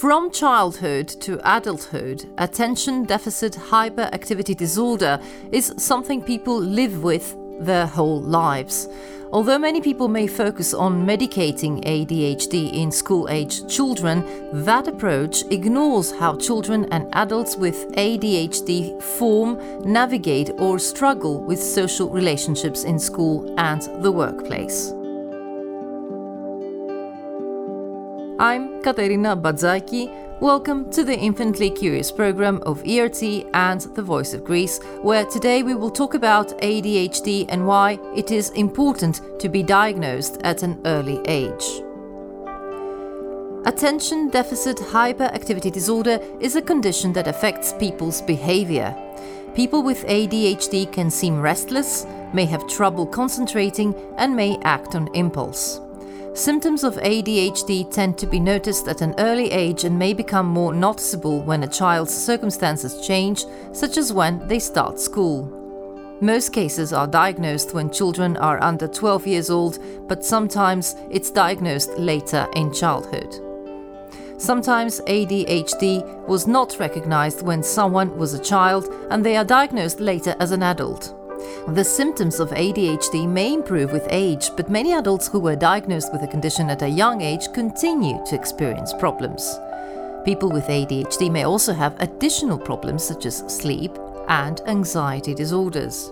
From childhood to adulthood, attention deficit hyperactivity disorder is something people live with their whole lives. Although many people may focus on medicating ADHD in school-aged children, that approach ignores how children and adults with ADHD form, navigate or struggle with social relationships in school and the workplace. I'm Katerina Badzaki. Welcome to the Infinitely Curious program of ERT and The Voice of Greece, where today we will talk about ADHD and why it is important to be diagnosed at an early age. Attention deficit hyperactivity disorder is a condition that affects people's behavior. People with ADHD can seem restless, may have trouble concentrating, and may act on impulse. Symptoms of ADHD tend to be noticed at an early age and may become more noticeable when a child's circumstances change, such as when they start school. Most cases are diagnosed when children are under 12 years old, but sometimes it's diagnosed later in childhood. Sometimes ADHD was not recognized when someone was a child, and they are diagnosed later as an adult. The symptoms of ADHD may improve with age, but many adults who were diagnosed with the condition at a young age continue to experience problems. People with ADHD may also have additional problems such as sleep and anxiety disorders.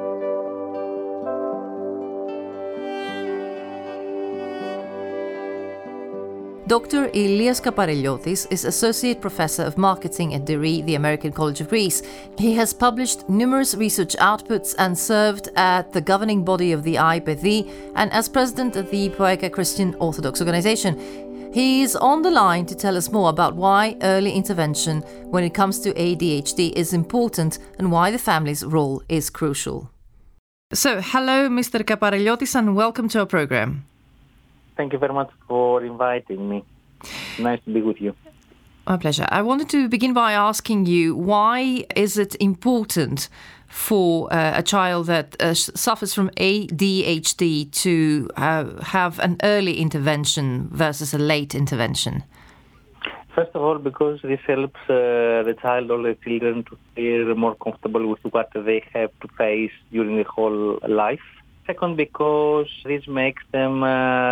Dr. Ilias Kapareliotis is Associate Professor of Marketing at DERI, the American College of Greece. He has published numerous research outputs and served at the governing body of the IPEDI and as president of the POEKA Christian Orthodox Organization. He is on the line to tell us more about why early intervention when it comes to ADHD is important and why the family's role is crucial. So, hello, Mr. Kapareliotis, and welcome to our program. Thank you very much for inviting me. Nice to be with you. My pleasure. I wanted to begin by asking you, why is it important for a child that suffers from ADHD to have an early intervention versus a late intervention? First of all, because this helps the child or the children to feel more comfortable with what they have to face during the whole life. Second, because this makes them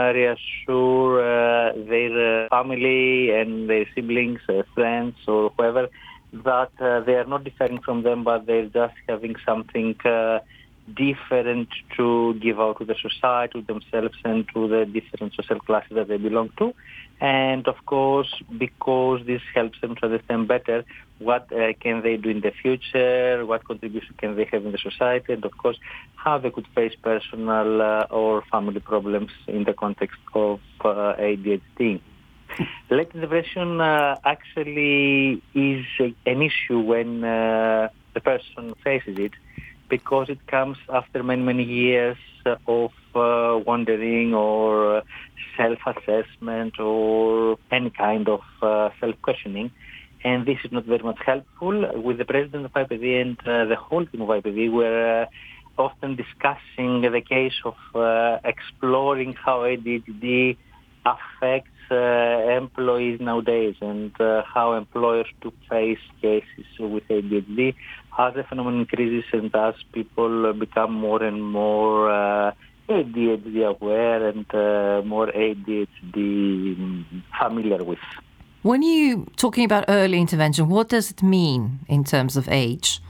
reassure their family and their siblings, friends, or whoever, that they are not differing from them, but they're just having something different to give out to the society, to themselves, and to the different social classes that they belong to. And of course, because this helps them to understand better what can they do in the future, what contribution can they have in the society, and of course, how they could face personal or family problems in the context of ADHD. Late intervention actually is an issue when the person faces it, because it comes after many, many years of wandering or self-assessment or any kind of self-questioning. And this is not very much helpful. With the president of IPEDI and the whole team of IPEDI, we're often discussing the case of exploring how ADHD affects employees nowadays and how employers to face cases with ADHD as the phenomenon increases and as people become more and more ADHD aware and more ADHD familiar with. When you're talking about early intervention, what does it mean in terms of age?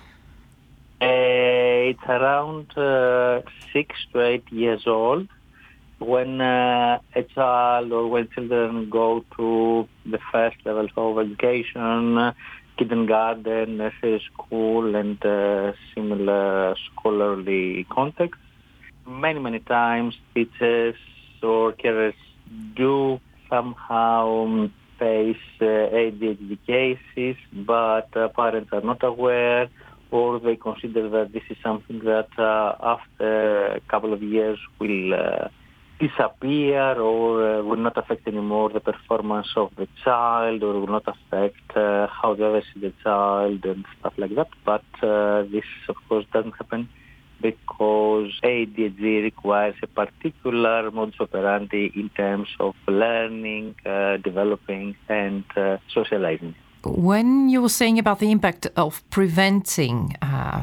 It's around 6 to 8 years old when a child or when children go to the first levels of education, kindergarten, nursery school, and similar scholarly contexts. Many, many times teachers or carers do somehow face ADHD cases, but parents are not aware, or they consider that this is something that after a couple of years will disappear or will not affect anymore the performance of the child, or will not affect how they ever see the child and stuff like that. But this, of course, doesn't happen because ADHD requires a particular modus operandi in terms of learning, developing, and socializing. When you were saying about the impact of preventing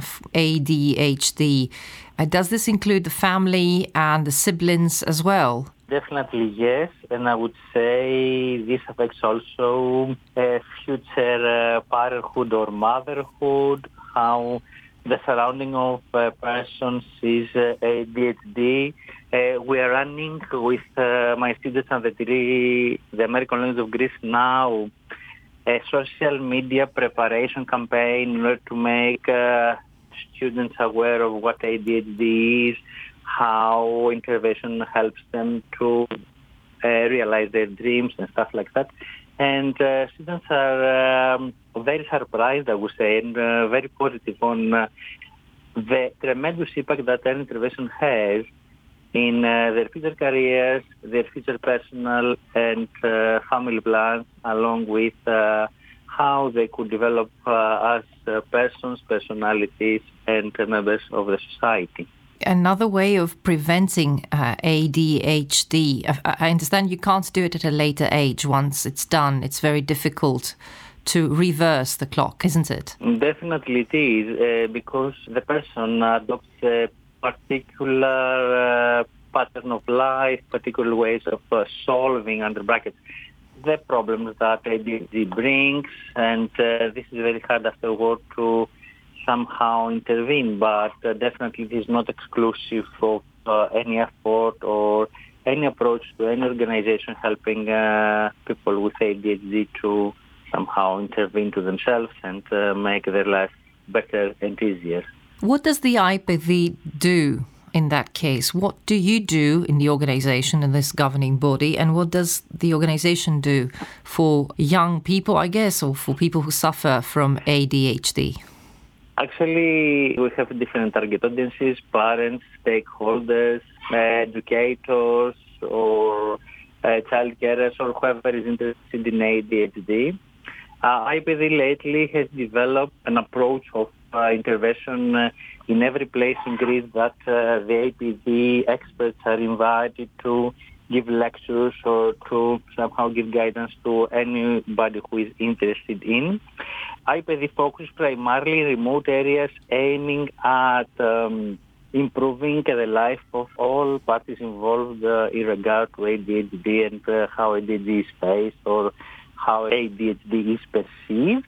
ADHD, does this include the family and the siblings as well? Definitely yes, and I would say this affects also future parenthood or motherhood, how the surrounding of a person sees ADHD. We are running with my students on the American Language of Greece now a social media preparation campaign in order to make students aware of what ADHD is, how intervention helps them to realize their dreams and stuff like that. And students are very surprised, I would say, and very positive on the tremendous impact that an intervention has in their future careers, their future personal and family plans, along with how they could develop as persons, personalities, and members of the society. Another way of preventing ADHD, I understand you can't do it at a later age. Once it's done, it's very difficult to reverse the clock, isn't it? Definitely it is, because the person adopts a particular pattern of life, particular ways of solving, under brackets, the problems that ADHD brings, and this is very hard afterward to somehow intervene, but definitely it is not exclusive of any effort or any approach to any organization helping people with ADHD to somehow intervene to themselves and make their life better and easier. What does the IPEDI do in that case? What do you do in the organization, in this governing body, and what does the organization do for young people, I guess, or for people who suffer from ADHD? Actually, we have different target audiences, parents, stakeholders, educators, or child carers, or whoever is interested in ADHD. IPEDI lately has developed an approach of intervention in every place in Greece that the APD experts are invited to give lectures or to somehow give guidance to anybody who is interested in. IPEDI focuses primarily in remote areas aiming at improving the life of all parties involved in regard to ADHD and how ADHD is faced or how ADHD is perceived.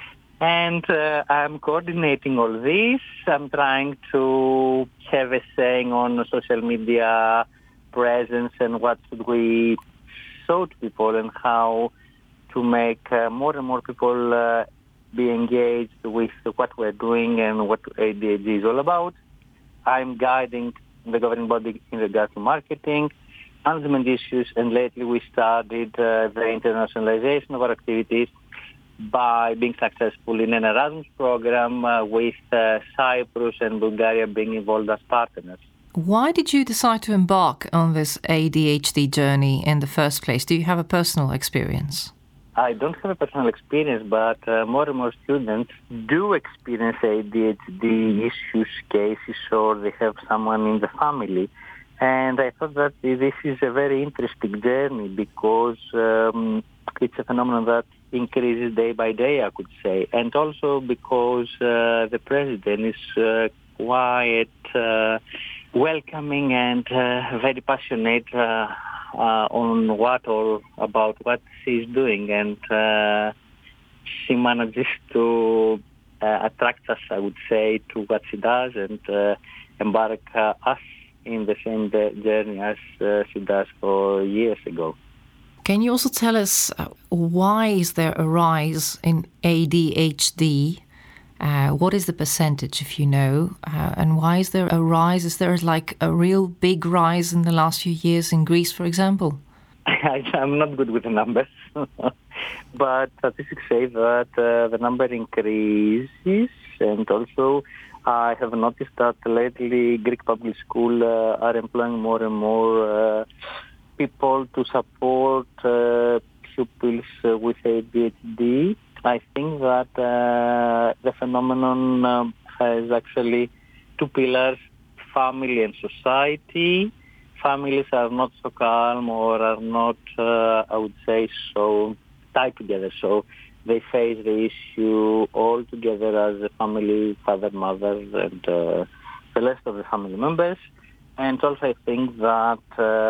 And I'm coordinating all this. I'm trying to have a saying on social media presence and what should we show to people and how to make more and more people be engaged with what we're doing and what ADHD is all about. I'm guiding the governing body in regard to marketing, management issues, and lately we started the internationalization of our activities by being successful in an Erasmus program with Cyprus and Bulgaria being involved as partners. Why did you decide to embark on this ADHD journey in the first place? Do you have a personal experience? I don't have a personal experience, but more and more students do experience ADHD issues, cases, or they have someone in the family. And I thought that this is a very interesting journey because it's a phenomenon that increases day by day, I could say. And also because the president is quite welcoming and very passionate on about what she's doing, and she manages to attract us, I would say, to what she does and embark us in the same journey as she does for years ago. Can you also tell us why is there a rise in ADHD? What is the percentage, if you know? And why is there a rise? Is there like a real big rise in the last few years in Greece, for example? I'm not good with the numbers, but statistics say that the number increases, and also I have noticed that lately Greek public schools are employing more and more people to support pupils with ADHD. I think that the phenomenon has actually two pillars. family and society. Families are not so calm or are not, I would say, so tied together. So they face the issue all together as a family, father, mother, and the rest of the family members. And also I think that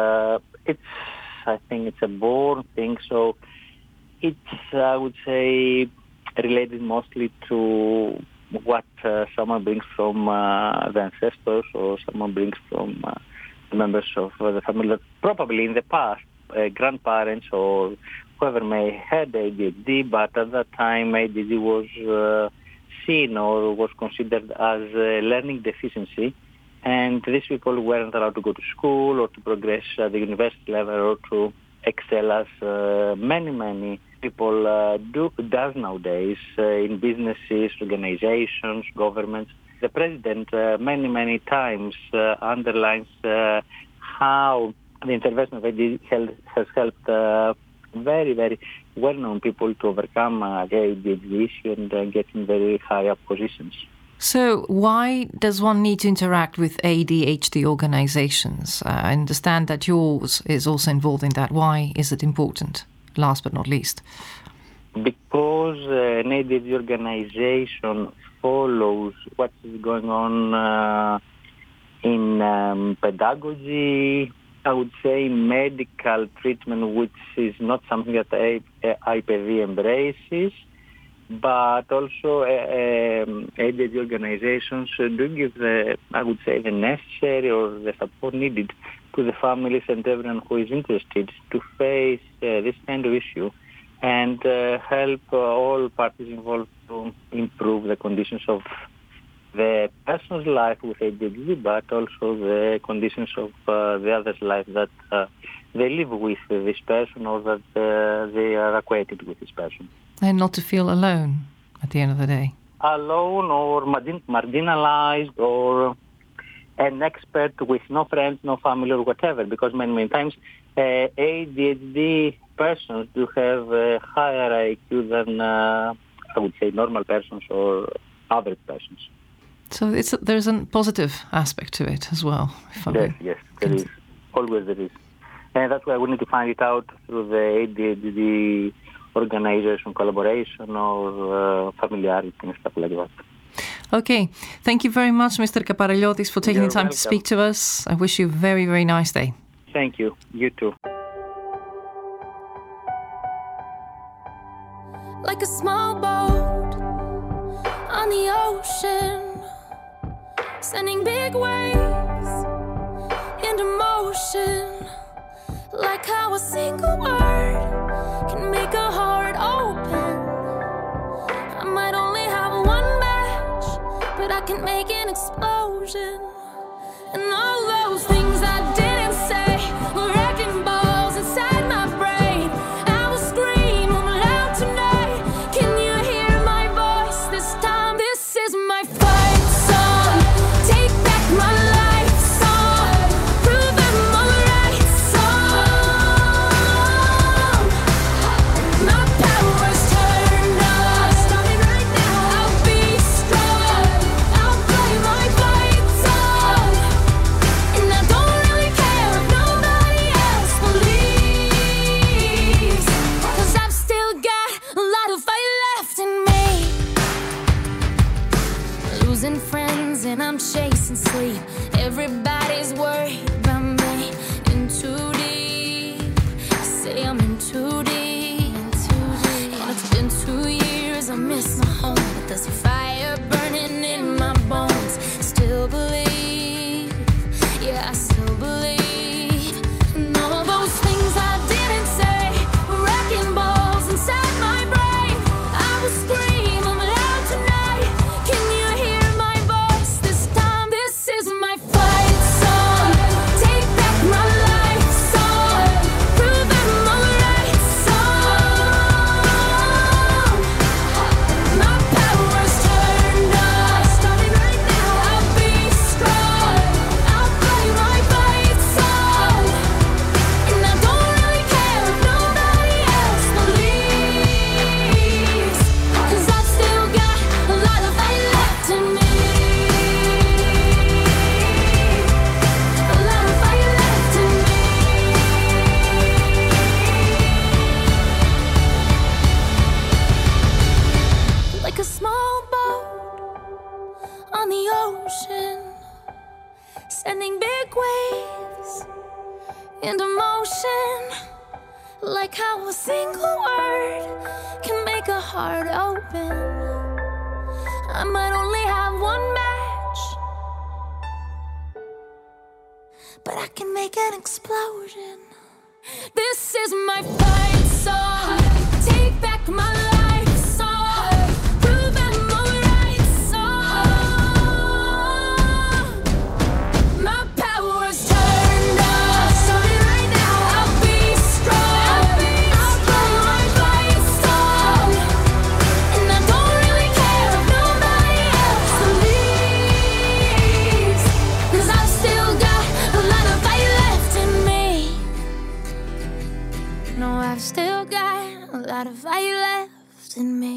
it's a born thing. So it's, I would say, related mostly to what someone brings from the ancestors or someone brings from the members of the family that probably in the past, grandparents or whoever may had ADHD, but at that time ADHD was seen or was considered as a learning deficiency. And these people weren't allowed to go to school or to progress at the university level or to excel as many people does nowadays in businesses, organizations, governments. The president many times underlines how the intervention of ADHD has helped very well-known people to overcome the ADHD issue and get in very high up positions. So why does one need to interact with ADHD organizations? I understand that yours is also involved in that. Why is it important, last but not least? Because an ADHD organization follows what is going on in pedagogy, I would say medical treatment, which is not something that IPV embraces, but also ADHD organizations do give the necessary or the support needed to the families and everyone who is interested to face this kind of issue and help all parties involved to improve the conditions of the person's life with ADHD, but also the conditions of the other's life that they live with this person or that they are acquainted with this person. And not to feel alone at the end of the day. Alone or marginalized or an expert with no friends, no family or whatever, because many times ADHD persons do have a higher IQ than, I would say, normal persons or average persons. So there's a positive aspect to it as well. Yes, there is. Always there is. And that's why we need to find it out through the ADHD organization, collaboration or familiarity and stuff like that. Okay. Thank you very much, Mr. Kapareliotis, for taking the time to speak to us. I wish you a very nice day. Thank you. You too. Like a small boat on the ocean, sending big waves into motion. Like how a single word can make a heart open. I might only have one match, but I can make an explosion. And all those things I didn't say were wrecking balls inside my brain. I will scream loud tonight. Can you hear my voice this time? This is my fight song. Take back my life song. Prove I'm alright song. My power's turned on. Starting right now. I'll be strong. I'll play my fight song. And I don't really care if nobody else believes, 'cause I've still got a lot of fight left in me. Losing friends and I'm chasing sleep. Everybody's worried about me. In too deep. Say I'm in too deep. And it's been 2 years, I miss my home, but there's a fire burning in my bones. Still believe, yeah, I still believe. And all those things I didn't say were wrecking balls inside my brain. I will scream loud tonight. Can you hear my voice this time? This is my fight song. Take back my life song. Prove I'm alright song. My power's turned on. heart open. I might only have one match, but I can make an explosion. This is my fight song. Take back my life song. Prove I'm alright song. My power's turned up. Starting right now, I'll be strong. I'll blow my fight song. And I don't really care if nobody else believes, 'cause I've still got a lot of fight left in me. No, I've still got a lot of fight left in me.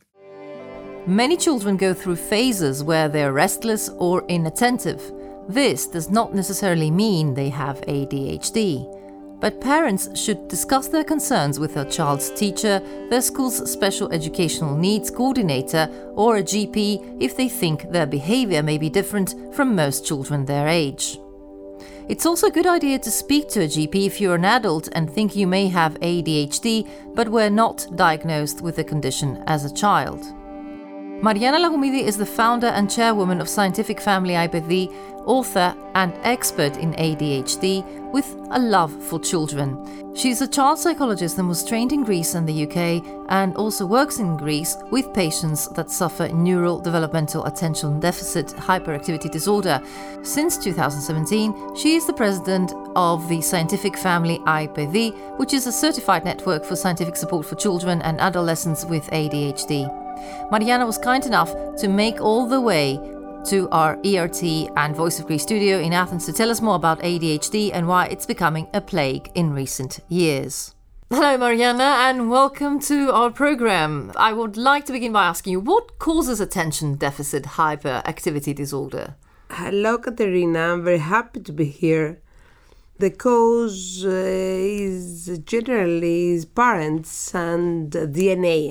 Many children go through phases where they're restless or inattentive. This does not necessarily mean they have ADHD, but parents should discuss their concerns with their child's teacher, their school's special educational needs coordinator, or a GP if they think their behavior may be different from most children their age. It's also a good idea to speak to a GP if you're an adult and think you may have ADHD but were not diagnosed with the condition as a child. Mariana Lagoumidi is the founder and chairwoman of Scientific Family IPD, author and expert in ADHD with a love for children. She's a child psychologist and was trained in Greece and the UK, and also works in Greece with patients that suffer neural developmental attention deficit hyperactivity disorder. Since 2017, she is the president of the Scientific Family IPD, which is a certified network for scientific support for children and adolescents with ADHD. Mariana was kind enough to make all the way to our ERT and Voice of Greece studio in Athens to tell us more about ADHD and why it's becoming a plague in recent years. Hello, Mariana, and welcome to our program. I would like to begin by asking you, what causes attention deficit hyperactivity disorder? Hello, Katerina. I'm very happy to be here. The cause is generally parents and DNA,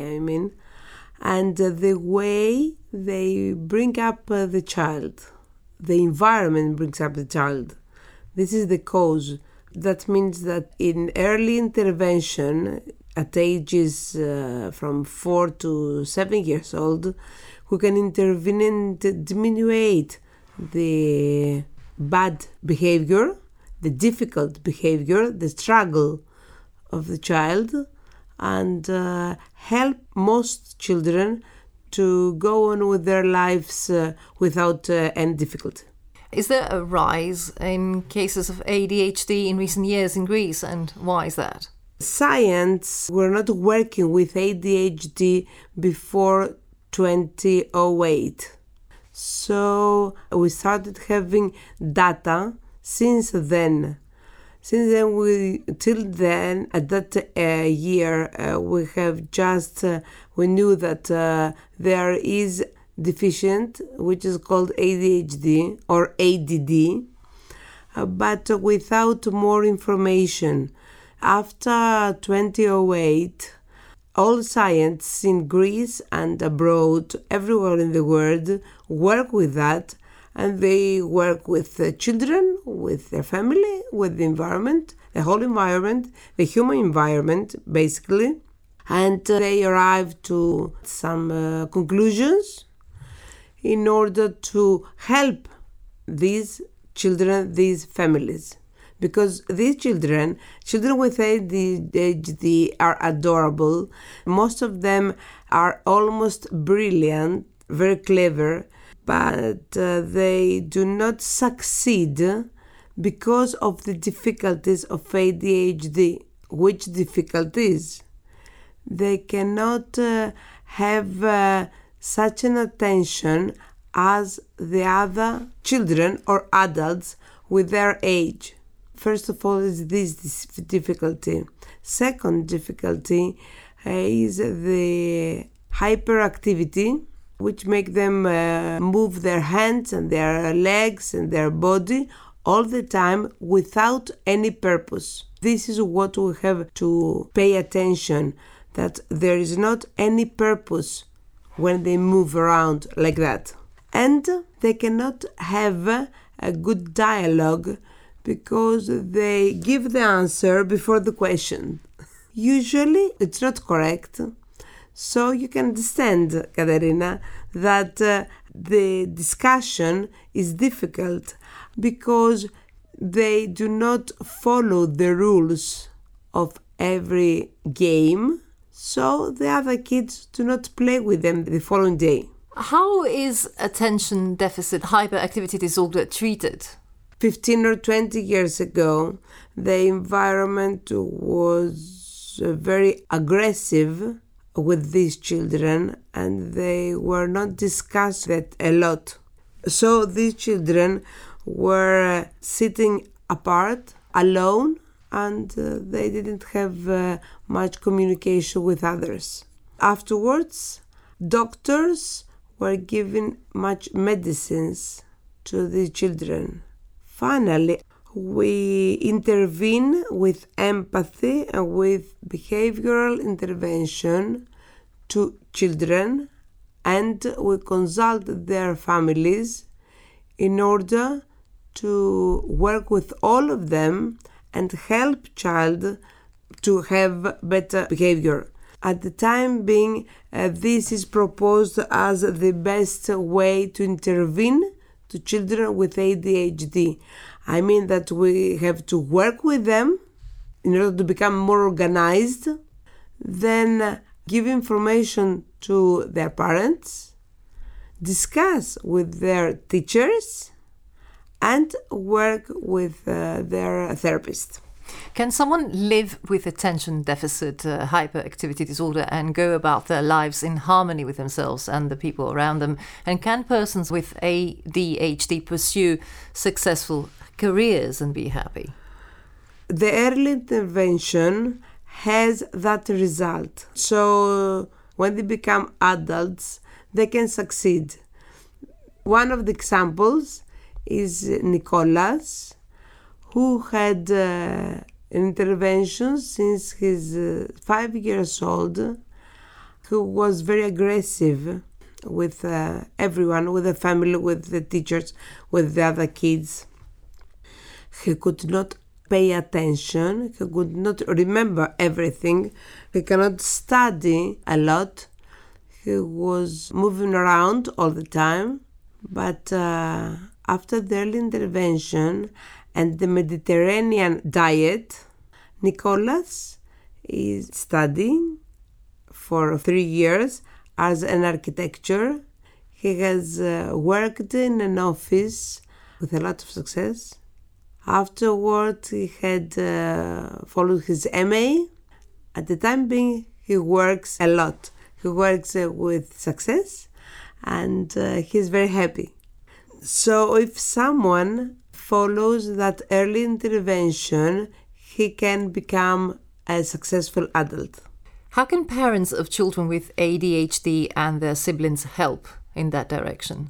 and the way they bring up the child. The environment brings up the child. This is the cause. That means that in early intervention, at ages from 4 to 7 years old, we can intervene and diminuate the bad behavior, the difficult behavior, the struggle of the child, and help most children to go on with their lives without any difficulty. Is there a rise in cases of ADHD in recent years in Greece, and why is that? Science were not working with ADHD before 2008. So we started having data since then. Till then, at that year, we have just, we knew that there is deficient, which is called ADHD or ADD, but without more information. After 2008, all science in Greece and abroad, everywhere in the world, work with that. And they work with the children, with their family, with the environment, the whole environment, the human environment, basically. And they arrive to some conclusions in order to help these children, these families. Because these children with ADHD are adorable. Most of them are almost brilliant, very clever, but they do not succeed because of the difficulties of ADHD. Which difficulties? They cannot have such an attention as the other children or adults with their age. First of all is this difficulty. Second difficulty is the hyperactivity, which make them move their hands and their legs and their body all the time without any purpose. This is what we have to pay attention, that there is not any purpose when they move around like that. And they cannot have a good dialogue because they give the answer before the question. Usually it's not correct. So you can understand, Katerina, that the discussion is difficult because they do not follow the rules of every game, so the other kids do not play with them the following day. How is attention deficit hyperactivity disorder treated? 15 or 20 years ago, the environment was very aggressive with these children, and they were not discussed that a lot. So these children were sitting apart, alone, and they didn't have much communication with others. Afterwards, doctors were giving much medicines to these children. Finally, we intervene with empathy and with behavioral intervention to children, and we consult their families in order to work with all of them and help child to have better behavior. At the time being, this is proposed as the best way to intervene to children with ADHD. I mean that we have to work with them in order to become more organized, then give information to their parents, discuss with their teachers, and work with their therapist. Can someone live with attention deficit hyperactivity disorder and go about their lives in harmony with themselves and the people around them? And can persons with ADHD pursue successful careers and be happy? The early intervention has that result. So when they become adults, they can succeed. One of the examples is Nicholas, who had an intervention since he's 5 years old, who was very aggressive with everyone, with the family, with the teachers, with the other kids. He could not pay attention, he could not remember everything, he cannot study a lot, he was moving around all the time. But after the early intervention and the Mediterranean diet, Nicholas is studying for 3 years as an architecture. He has worked in an office with a lot of success. Afterward, he had followed his MA. At the time being, he works a lot. He works with success, and he's very happy. So if someone follows that early intervention, he can become a successful adult. How can parents of children with ADHD and their siblings help in that direction?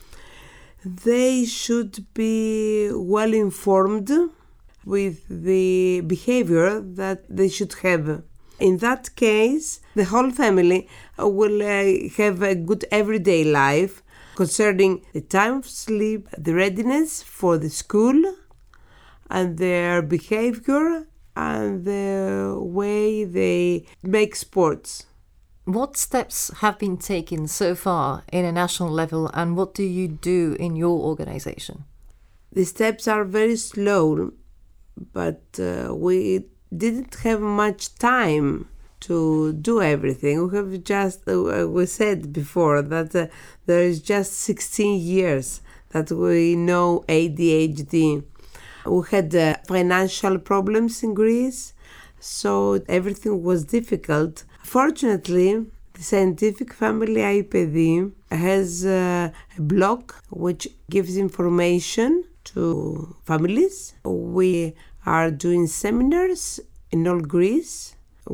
They should be well informed with the behavior that they should have. In that case, the whole family will have a good everyday life concerning the time of sleep, the readiness for the school, and their behavior and the way they make sports. What steps have been taken so far in a national level, and what do you do in your organization? The steps are very slow, but we didn't have much time to do everything. We have just, we said before that there is just 16 years that we know ADHD. We had financial problems in Greece, so everything was difficult. Fortunately, the Scientific Family iPedi has a blog which gives information to families. We are doing seminars in all Greece.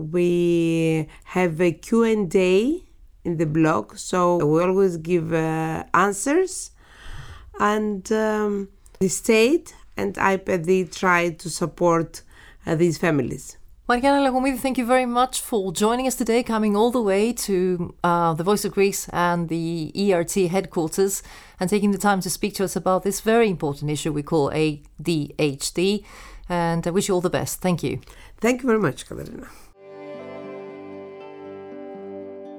We have a Q&A in the blog, so we always give answers. And the state and iPedi try to support these families. Mariana Lagomidi, thank you very much for joining us today, coming all the way to the Voice of Greece and the ERT headquarters and taking the time to speak to us about this very important issue we call ADHD. And I wish you all the best. Thank you. Thank you very much, Katerina.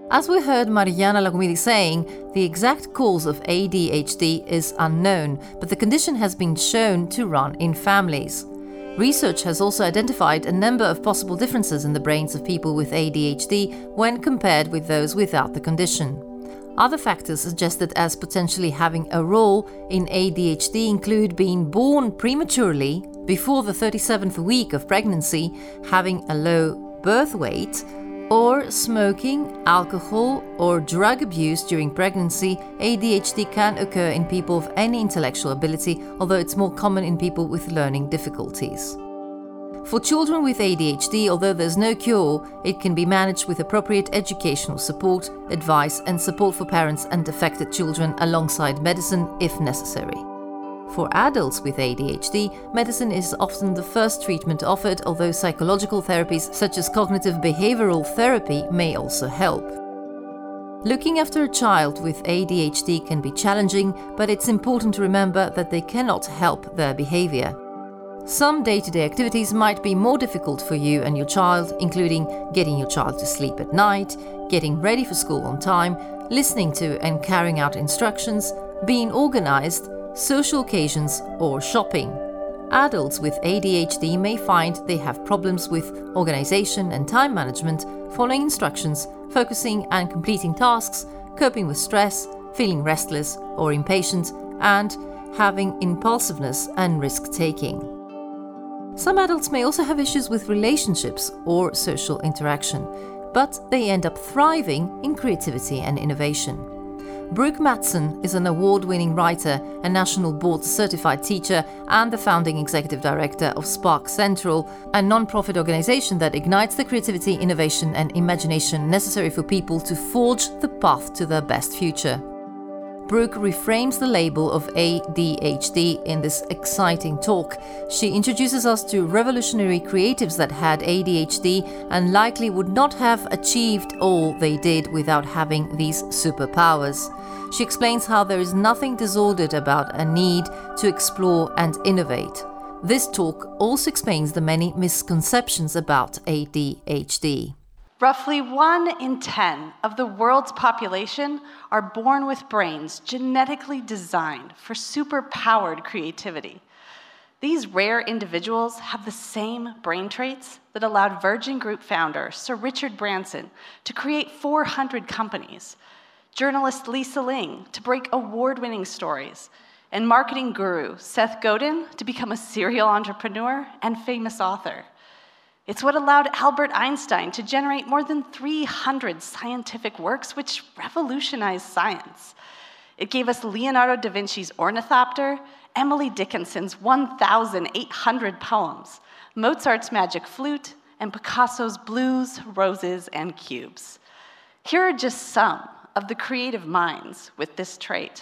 As we heard Mariana Lagumidi saying, the exact cause of ADHD is unknown, but the condition has been shown to run in families. Research has also identified a number of possible differences in the brains of people with ADHD when compared with those without the condition. Other factors suggested as potentially having a role in ADHD include being born prematurely, before the 37th week of pregnancy, having a low birth weight, or smoking, alcohol, or drug abuse during pregnancy. ADHD can occur in people of any intellectual ability, although it's more common in people with learning difficulties. For children with ADHD, although there's no cure, it can be managed with appropriate educational support, advice, and support for parents and affected children alongside medicine if necessary. For adults with ADHD, medicine is often the first treatment offered, although psychological therapies such as cognitive behavioral therapy may also help. Looking after a child with ADHD can be challenging, but it's important to remember that they cannot help their behavior. Some day-to-day activities might be more difficult for you and your child, including getting your child to sleep at night, getting ready for school on time, listening to and carrying out instructions, being organized, social occasions, or shopping. Adults with ADHD may find they have problems with organization and time management, following instructions, focusing and completing tasks, coping with stress, feeling restless or impatient, and having impulsiveness and risk-taking. Some adults may also have issues with relationships or social interaction, but they end up thriving in creativity and innovation. Brooke Mattson is an award-winning writer, a national board-certified teacher, and the founding executive director of Spark Central, a non-profit organization that ignites the creativity, innovation, and imagination necessary for people to forge the path to their best future. Brooke reframes the label of ADHD in this exciting talk. She introduces us to revolutionary creatives that had ADHD and likely would not have achieved all they did without having these superpowers. She explains how there is nothing disordered about a need to explore and innovate. This talk also explains the many misconceptions about ADHD. Roughly 1 in 10 of the world's population are born with brains genetically designed for superpowered creativity. These rare individuals have the same brain traits that allowed Virgin Group founder Sir Richard Branson to create 400 companies, journalist Lisa Ling to break award-winning stories, and marketing guru Seth Godin to become a serial entrepreneur and famous author. It's what allowed Albert Einstein to generate more than 300 scientific works which revolutionized science. It gave us Leonardo da Vinci's Ornithopter, Emily Dickinson's 1,800 poems, Mozart's Magic Flute, and Picasso's Blues, Roses, and Cubes. Here are just some of the creative minds with this trait.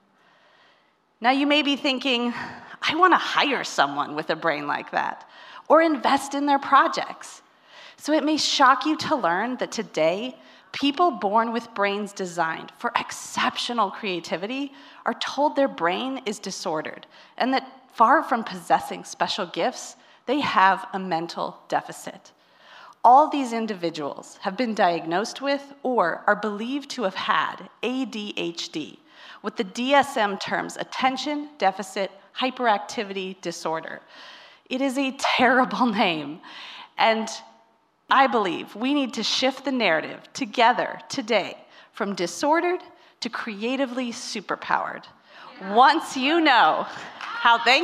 Now you may be thinking, I want to hire someone with a brain like that, or invest in their projects. So it may shock you to learn that today, people born with brains designed for exceptional creativity are told their brain is disordered, and that far from possessing special gifts, they have a mental deficit. All these individuals have been diagnosed with or are believed to have had ADHD, with the DSM terms Attention Deficit Hyperactivity Disorder. It is a terrible name, and I believe we need to shift the narrative together today from disordered to creatively superpowered. Once you know how the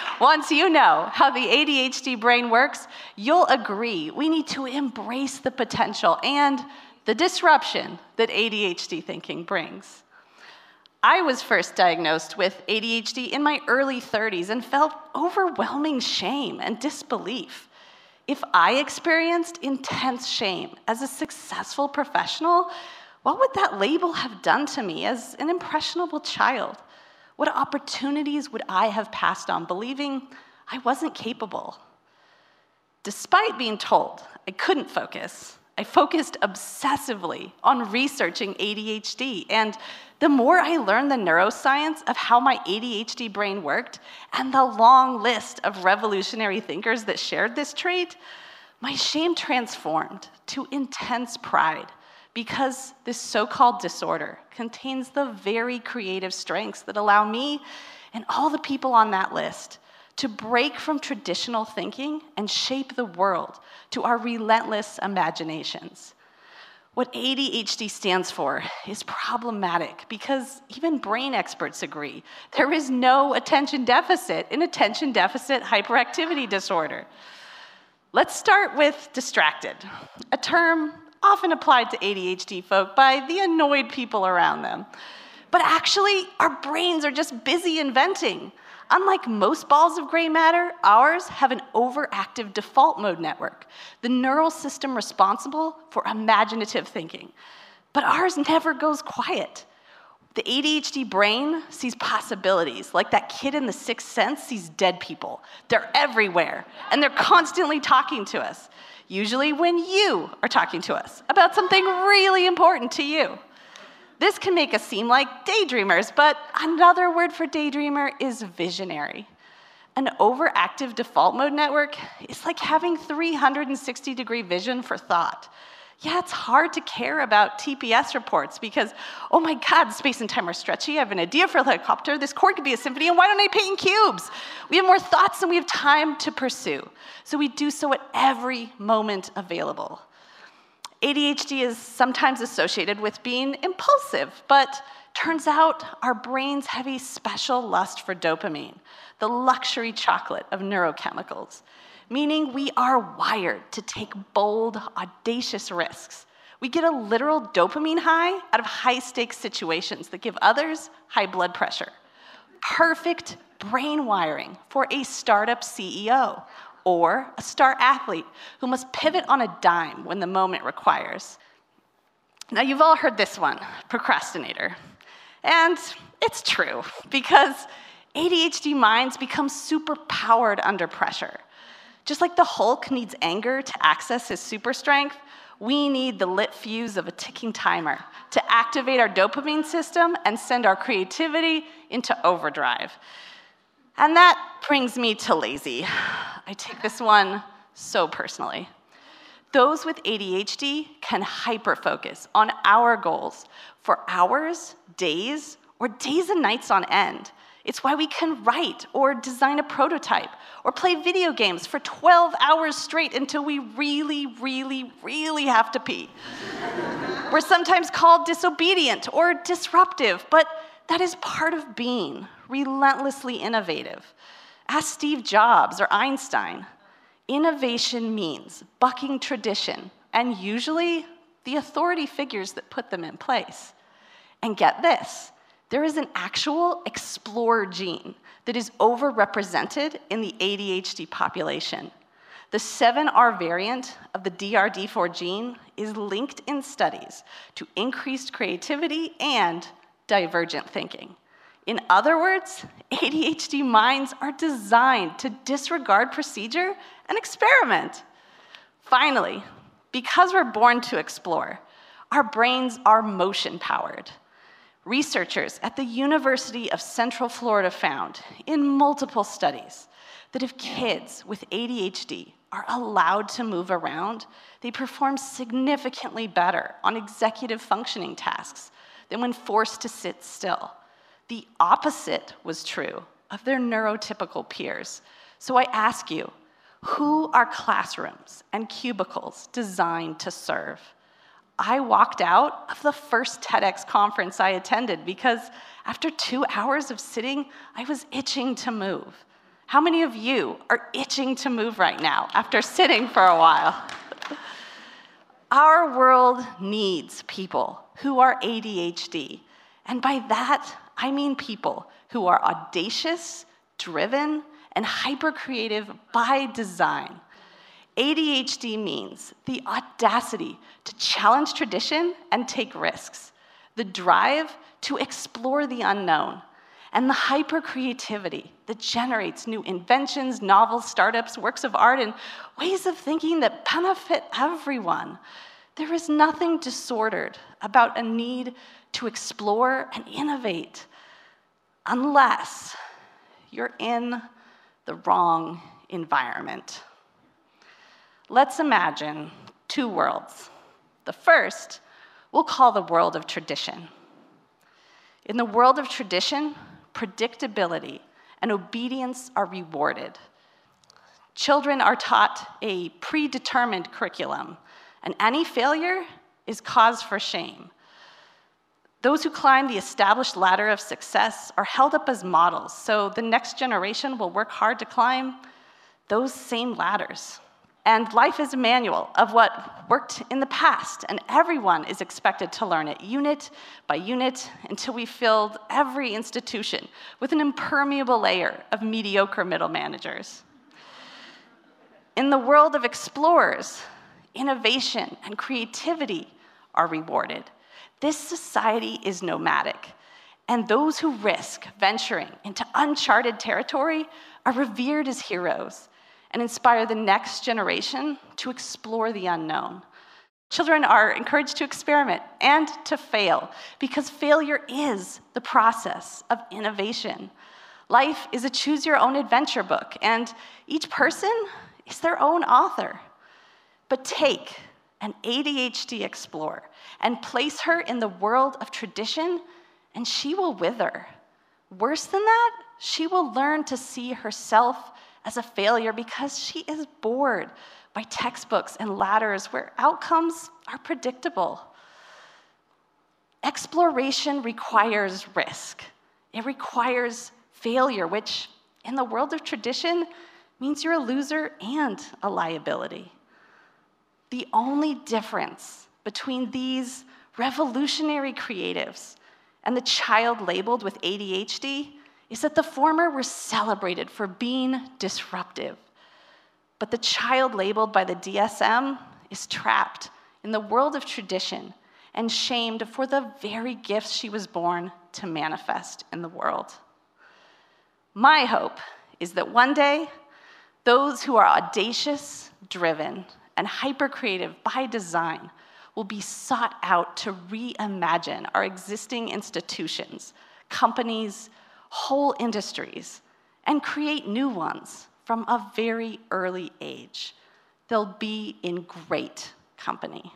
ADHD brain works, you'll agree we need to embrace the potential and the disruption that ADHD thinking brings. I was first diagnosed with ADHD in my early 30s and felt overwhelming shame and disbelief. If I experienced intense shame as a successful professional, what would that label have done to me as an impressionable child? What opportunities would I have passed on believing I wasn't capable? Despite being told I couldn't focus, I focused obsessively on researching ADHD, and the more I learned the neuroscience of how my ADHD brain worked and the long list of revolutionary thinkers that shared this trait, my shame transformed to intense pride because this so-called disorder contains the very creative strengths that allow me and all the people on that list to break from traditional thinking and shape the world to our relentless imaginations. What ADHD stands for is problematic because even brain experts agree there is no attention deficit in attention deficit hyperactivity disorder. Let's start with distracted, a term often applied to ADHD folk by the annoyed people around them. But actually, our brains are just busy inventing. Unlike most balls of gray matter, ours have an overactive default mode network, the neural system responsible for imaginative thinking. But ours never goes quiet. The ADHD brain sees possibilities, like that kid in The Sixth Sense sees dead people. They're everywhere, and they're constantly talking to us, usually when you are talking to us about something really important to you. This can make us seem like daydreamers, but another word for daydreamer is visionary. An overactive default mode network is like having 360-degree vision for thought. Yeah, it's hard to care about TPS reports because, oh my God, space and time are stretchy. I have an idea for a helicopter. This chord could be a symphony, and why don't I paint in cubes? We have more thoughts than we have time to pursue. So we do so at every moment available. ADHD is sometimes associated with being impulsive, but turns out our brains have a special lust for dopamine, the luxury chocolate of neurochemicals, meaning we are wired to take bold, audacious risks. We get a literal dopamine high out of high-stakes situations that give others high blood pressure. Perfect brain wiring for a startup CEO or a star athlete who must pivot on a dime when the moment requires. Now, you've all heard this one, procrastinator. And it's true, because ADHD minds become super-powered under pressure. Just like the Hulk needs anger to access his super strength, we need the lit fuse of a ticking timer to activate our dopamine system and send our creativity into overdrive. And that brings me to lazy. I take this one so personally. Those with ADHD can hyper-focus on our goals for hours, days, or days and nights on end. It's why we can write or design a prototype or play video games for 12 hours straight until we really, really, really have to pee. We're sometimes called disobedient or disruptive, but that is part of being relentlessly innovative. Ask Steve Jobs or Einstein. Innovation means bucking tradition, and usually the authority figures that put them in place. And get this, there is an actual explorer gene that is overrepresented in the ADHD population. The 7R variant of the DRD4 gene is linked in studies to increased creativity and divergent thinking. In other words, ADHD minds are designed to disregard procedure and experiment. Finally, because we're born to explore, our brains are motion-powered. Researchers at the University of Central Florida found in multiple studies that if kids with ADHD are allowed to move around, they perform significantly better on executive functioning tasks than when forced to sit still. The opposite was true of their neurotypical peers. So I ask you, who are classrooms and cubicles designed to serve? I walked out of the first TEDx conference I attended because after 2 hours of sitting, I was itching to move. How many of you are itching to move right now after sitting for a while? Our world needs people who are ADHD. And by that, I mean people who are audacious, driven, and hyper-creative by design. ADHD means the audacity to challenge tradition and take risks, the drive to explore the unknown, and the hyper-creativity that generates new inventions, novels, startups, works of art, and ways of thinking that benefit everyone. There is nothing disordered about a need to explore and innovate unless you're in the wrong environment. Let's imagine two worlds. The first we'll call the world of tradition. In the world of tradition, predictability and obedience are rewarded. Children are taught a predetermined curriculum, and any failure is cause for shame. Those who climb the established ladder of success are held up as models, so the next generation will work hard to climb those same ladders. And life is a manual of what worked in the past, and everyone is expected to learn it unit by unit until we filled every institution with an impermeable layer of mediocre middle managers. In the world of explorers, innovation and creativity are rewarded. This society is nomadic, and those who risk venturing into uncharted territory are revered as heroes and inspire the next generation to explore the unknown. Children are encouraged to experiment and to fail because failure is the process of innovation. Life is a choose-your-own-adventure book, and each person is their own author. But take an ADHD explorer and place her in the world of tradition, and she will wither. Worse than that, she will learn to see herself as a failure because she is bored by textbooks and ladders where outcomes are predictable. Exploration requires risk. It requires failure, which in the world of tradition means you're a loser and a liability. The only difference between these revolutionary creatives and the child labeled with ADHD is that the former were celebrated for being disruptive, but the child labeled by the DSM is trapped in the world of tradition and shamed for the very gifts she was born to manifest in the world. My hope is that one day, those who are audacious, driven, and hyper-creative by design will be sought out to reimagine our existing institutions, companies, whole industries, and create new ones from a very early age. They'll be in great company.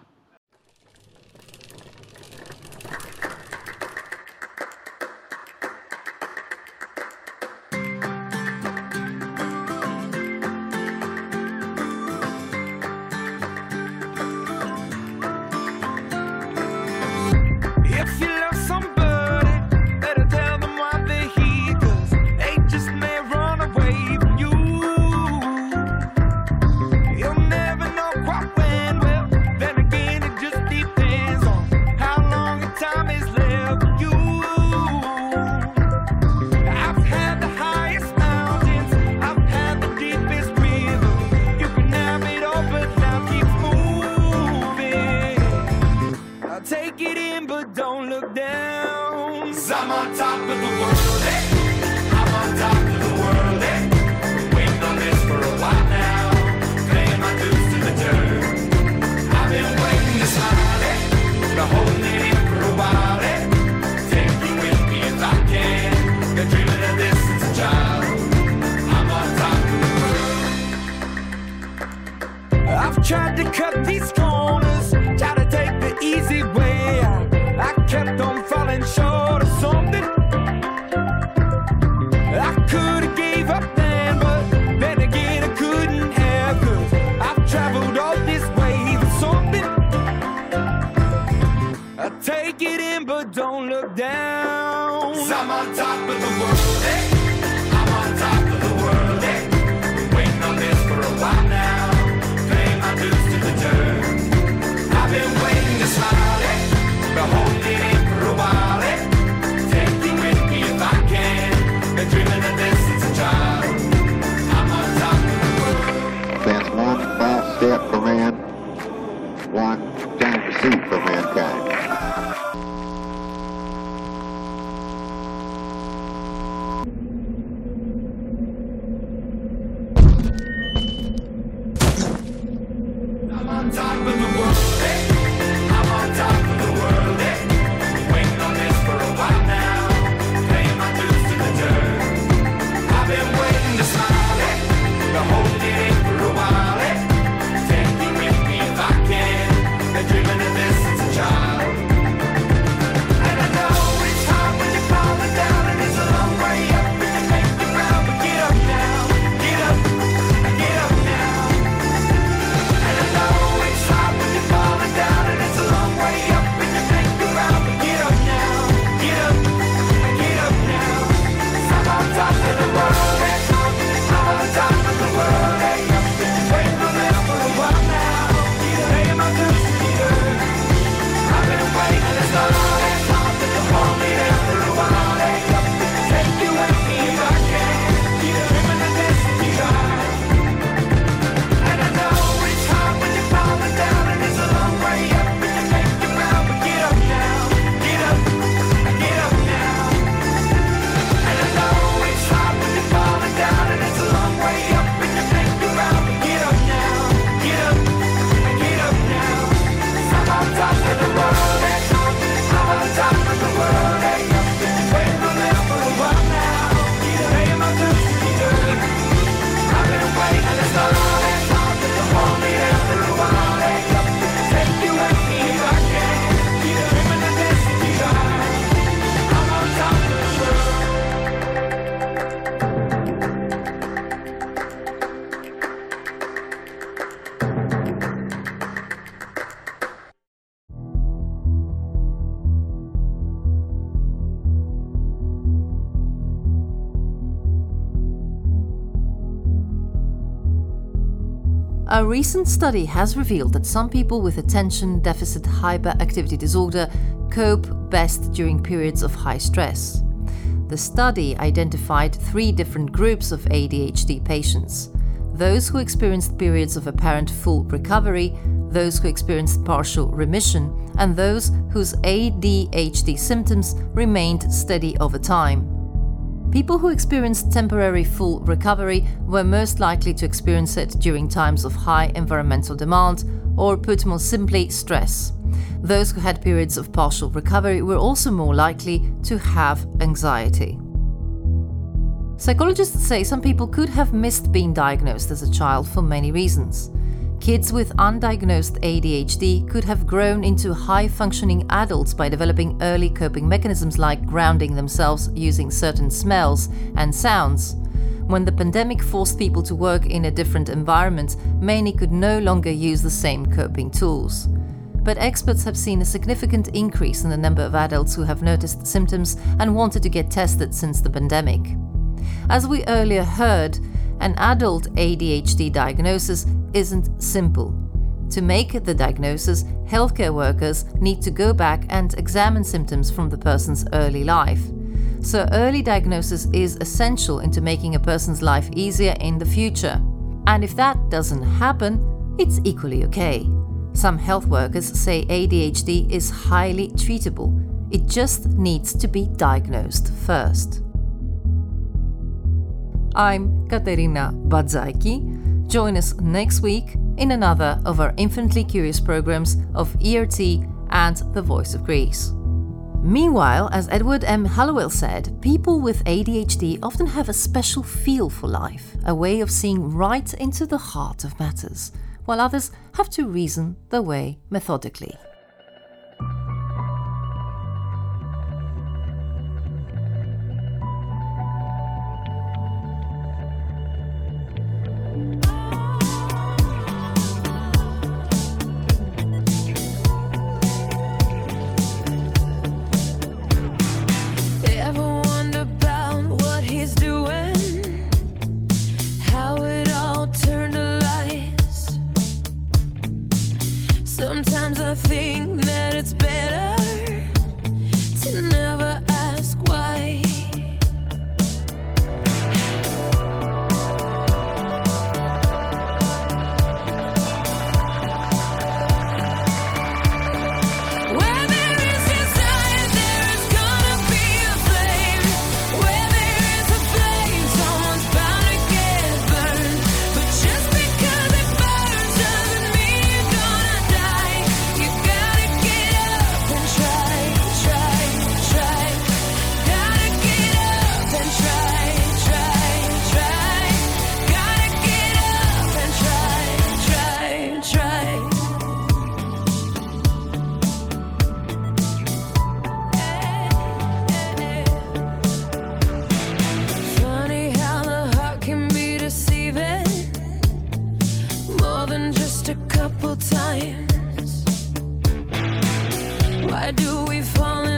Tried to cut these corners, tried to take the easy way out. I kept on falling short of something. I could have gave up then, but then again I couldn't have, 'cause I've traveled all this way for something. I take it in, but don't look down. 'Cause I'm on top of the world, eh? I'm on top of the world, eh? Been waiting on this for a while now. I've been waiting to smile, eh? Been holding it for a while, eh? Take you with me if I can. Been dreaming of this since a child. I'm on top of the world. That's one false step for man, one giant pursuit for mankind. I'm on top of the world, eh? A recent study has revealed that some people with attention deficit hyperactivity disorder cope best during periods of high stress. The study identified 3 different groups of ADHD patients: those who experienced periods of apparent full recovery, those who experienced partial remission, and those whose ADHD symptoms remained steady over time. People who experienced temporary full recovery were most likely to experience it during times of high environmental demand, or put more simply, stress. Those who had periods of partial recovery were also more likely to have anxiety. Psychologists say some people could have missed being diagnosed as a child for many reasons. Kids with undiagnosed ADHD could have grown into high-functioning adults by developing early coping mechanisms like grounding themselves using certain smells and sounds. When the pandemic forced people to work in a different environment, many could no longer use the same coping tools. But experts have seen a significant increase in the number of adults who have noticed symptoms and wanted to get tested since the pandemic. As we earlier heard, an adult ADHD diagnosis isn't simple. To make the diagnosis, healthcare workers need to go back and examine symptoms from the person's early life. So early diagnosis is essential into making a person's life easier in the future. And if that doesn't happen, it's equally okay. Some health workers say ADHD is highly treatable. It just needs to be diagnosed first. I'm Katerina Badzaiki. Join us next week in another of our infinitely curious programs of ERT and The Voice of Greece. Meanwhile, as Edward M. Hallowell said, people with ADHD often have a special feel for life, a way of seeing right into the heart of matters, while others have to reason their way methodically. Sometimes I think that it's better to never ask why. Where there is desire, there is gonna be a flame. Where there is a flame, someone's bound to get burned. But just because it burns doesn't mean you're gonna die. You gotta get up and try, try, try. Gotta get up and try, try, try. Gotta get up and try, try, try. Funny how the heart can be deceiving more than just a couple times. Why do we fall